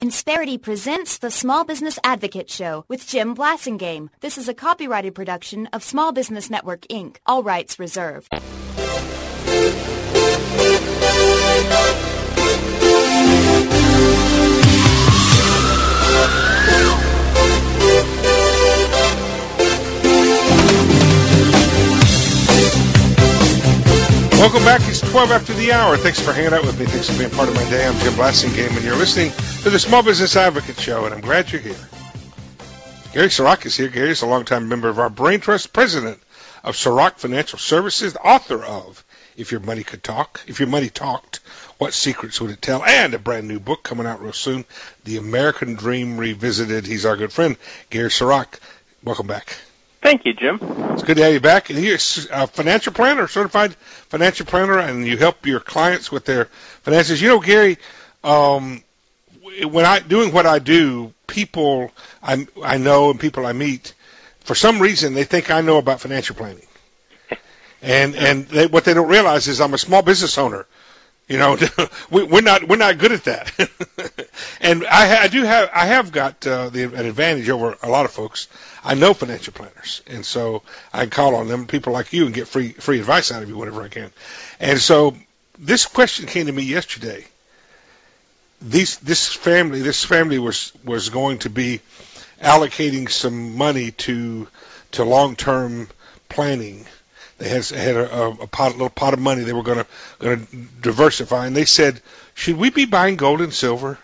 Insperity presents the Small Business Advocate Show with Jim Blasingame. This is a copyrighted production of Small Business Network, Inc. All rights reserved. Welcome back. It's 12 after the hour. Thanks for hanging out with me. Thanks for being part of my day. I'm Jim Blasingame, and you're listening to the Small Business Advocate Show, and I'm glad you're here. Gary Siroc is here. Gary is a longtime member of our Brain Trust, president of Siroc Financial Services, author of If Your Money Could Talk, If Your Money Talked, What Secrets Would It Tell, and a brand new book coming out real soon, The American Dream Revisited. He's our good friend, Gary Siroc. Welcome back. Thank you, Jim. It's good to have you back. And you're a financial planner, certified financial planner, and you help your clients with their finances. You know, Gary, when doing what I do, people I know and people I meet, for some reason, they think I know about financial planning. And what they don't realize is I'm a small business owner. You know, we're not good at that. And I have got an advantage over a lot of folks. I know financial planners, and so I can call on them, people like you, and get free advice out of you whenever I can. And so this question came to me yesterday. This family was going to be allocating some money to long-term planning. They had a little pot of money they were going to diversify, and they said, "Should we be buying gold and silver?"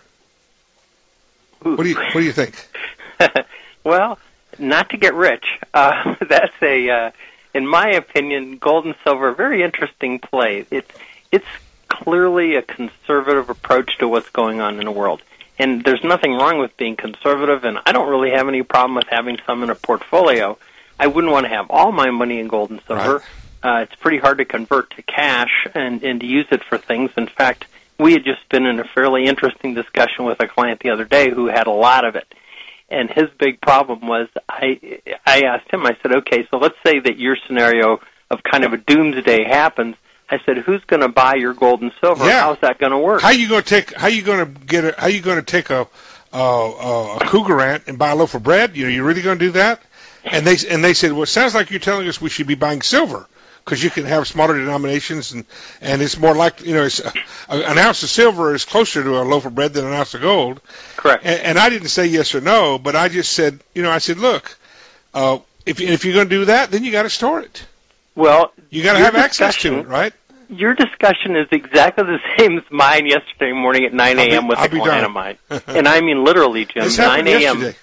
What do you think? Well, not to get rich. That's in my opinion, gold and silver, a very interesting play. It's clearly a conservative approach to what's going on in the world, and there's nothing wrong with being conservative. And I don't really have any problem with having some in a portfolio. I wouldn't want to have all my money in gold and silver. Right. It's pretty hard to convert to cash and to use it for things. In fact, we had just been in a fairly interesting discussion with a client the other day who had a lot of it. And his big problem was, I asked him, I said, okay, so let's say that your scenario of kind of a doomsday happens. I said, who's going to buy your gold and silver? Yeah. How's that going to work? How you going to take a Cougarant and buy a loaf of bread? You really going to do that? And they said, well, it sounds like you're telling us we should be buying silver because you can have smaller denominations and it's more like, it's an ounce of silver is closer to a loaf of bread than an ounce of gold. Correct. And I didn't say yes or no, but I just said, I said, look, if you're going to do that, then you got to store it. Well, you got to have access to it, right? Your discussion is exactly the same as mine yesterday morning at 9 a.m. with a client of mine. And I mean literally, Jim, 9 a.m. Yesterday.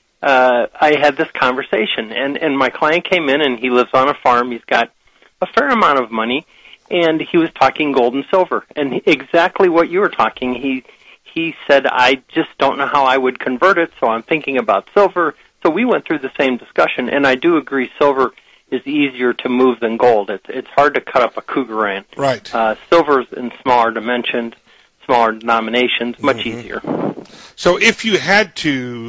I had this conversation, and my client came in, and he lives on a farm. He's got a fair amount of money, and he was talking gold and silver, and exactly what you were talking. He said, I just don't know how I would convert it, so I'm thinking about silver. So we went through the same discussion, and I do agree silver is easier to move than gold. It's hard to cut up a Cougarant. Right. Silver's in smaller dimensions, smaller denominations, much easier. So if you had to,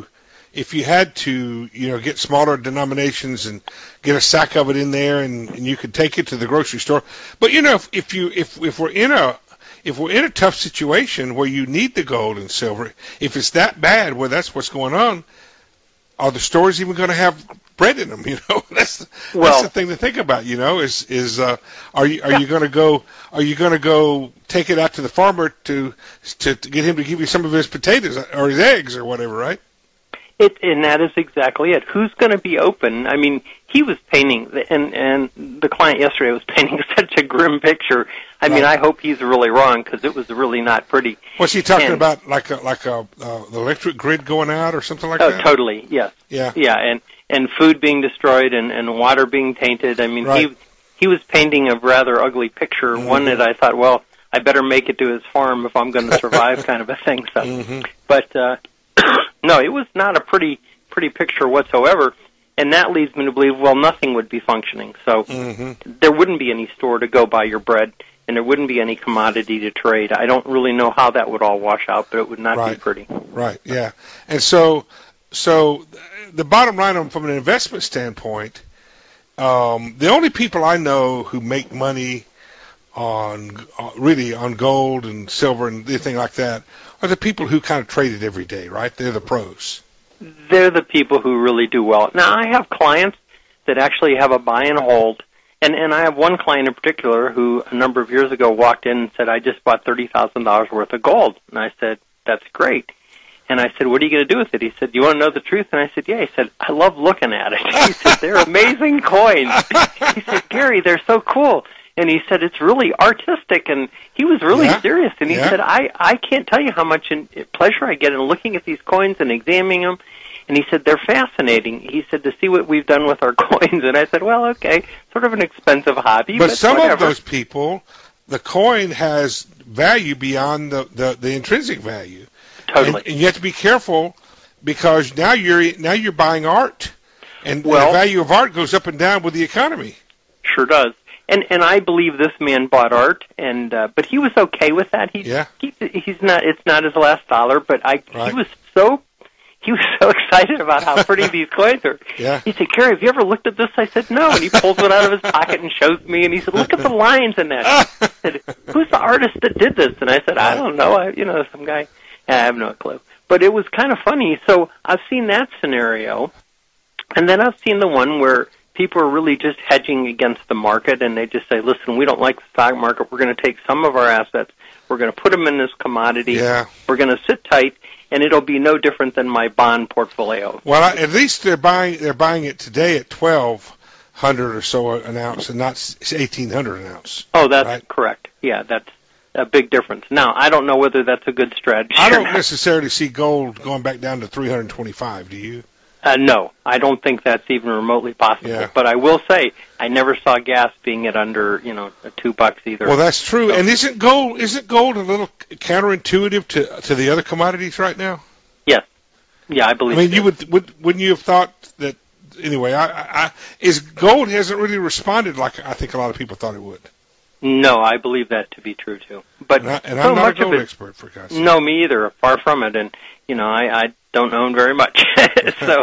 get smaller denominations and get a sack of it in there, and you could take it to the grocery store. But if we're in a tough situation where you need the gold and silver, if it's that bad where that's what's going on, are the stores even going to have bread in them? That's the thing to think about. Are you going to go take it out to the farmer to get him to give you some of his potatoes or his eggs or whatever, right? And that is exactly it. Who's going to be open? I mean, he was painting, and the client yesterday was painting such a grim picture. I mean, I hope he's really wrong because it was really not pretty. Was he talking about like the electric grid going out or something like that? Oh, totally. Yes. Yeah. Yeah, and food being destroyed and water being tainted. I mean, he was painting a rather ugly picture. One that I thought, well, I better make it to his farm if I'm going to survive, kind of a thing. So, but. No, it was not a pretty picture whatsoever, and that leads me to believe, well, nothing would be functioning. So there wouldn't be any store to go buy your bread, and there wouldn't be any commodity to trade. I don't really know how that would all wash out, but it would not be pretty. Right, yeah. And so the bottom line from an investment standpoint, the only people I know who make money on gold and silver and anything like that are the people who kind of trade it every day, right? They're the pros. They're the people who really do well. Now, I have clients that actually have a buy and hold, and I have one client in particular who a number of years ago walked in and said, I just bought $30,000 worth of gold. And I said, that's great. And I said, what are you going to do with it? He said, you want to know the truth? And I said, yeah. He said, I love looking at it. He said, they're amazing coins. He said, Gary, they're so cool. And he said, it's really artistic. And he was really serious. And he said, I can't tell you how much pleasure I get in looking at these coins and examining them. And he said, they're fascinating. He said, to see what we've done with our coins. And I said, well, okay, sort of an expensive hobby. But some whatever. of those people, the coin has value beyond the intrinsic value. Totally. And you have to be careful because now you're buying art. And the value of art goes up and down with the economy. Sure does. And I believe this man bought art, and but he was okay with that. He's not. It's not his last dollar, but he was so excited about how pretty these coins are. Yeah. He said, Gary, have you ever looked at this? I said, no. And he pulls it out of his pocket and shows me, and he said, look at the lines in that. I said, who's the artist that did this? And I said, I don't know. Some guy. I have no clue. But it was kind of funny. So I've seen that scenario, and then I've seen the one where people are really just hedging against the market, and they just say, listen, we don't like the stock market. We're going to take some of our assets. We're going to put them in this commodity. Yeah. We're going to sit tight, and it'll be no different than my bond portfolio. Well, at least they're buying it today at $1,200 or so an ounce, and not $1,800 an ounce. Oh, that's right? correct. Yeah, that's a big difference. Now, I don't know whether that's a good strategy. I don't necessarily see gold going back down to $325. Do you? No, I don't think that's even remotely possible. Yeah. But I will say, I never saw gas being at under $2 either. Well, that's true. So, and isn't gold a little counterintuitive to the other commodities right now? Yes. Yeah, I believe. I mean, wouldn't you have thought that? Anyway, gold hasn't really responded like I think a lot of people thought it would. No, I believe that to be true too. But and I'm not a gold expert, for God's sake. No, me either. Far from it. And I don't own very much, so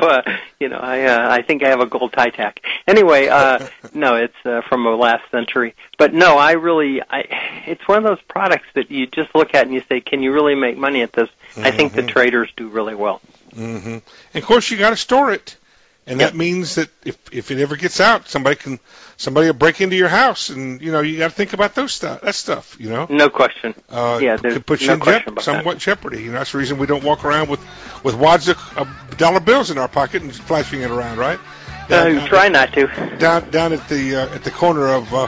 I think I have a gold tie tack. Anyway, no, it's from the last century. But no, it's one of those products that you just look at and you say, can you really make money at this? Mm-hmm. I think the traders do really well. Mm-hmm. And of course, you got to store it. And that means that if it ever gets out, somebody will break into your house, and you got to think about that stuff. No question. It could put you in somewhat jeopardy. That's the reason we don't walk around with wads of dollar bills in our pocket and flashing it around, right? Try not to. Down at the corner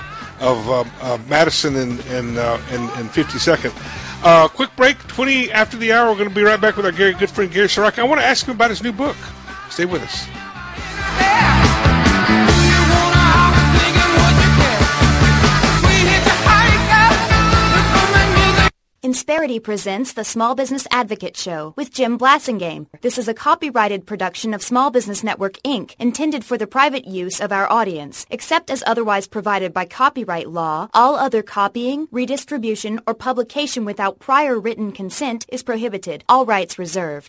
of Madison and 52nd. Quick break. 20 after the hour. We're going to be right back with our good friend Gary Sirotka. I want to ask him about his new book. Stay with us. Insperity presents the Small Business Advocate Show with Jim Blasingame. This is a copyrighted production of Small Business Network, Inc., intended for the private use of our audience. Except as otherwise provided by copyright law, all other copying, redistribution, or publication without prior written consent is prohibited. All rights reserved.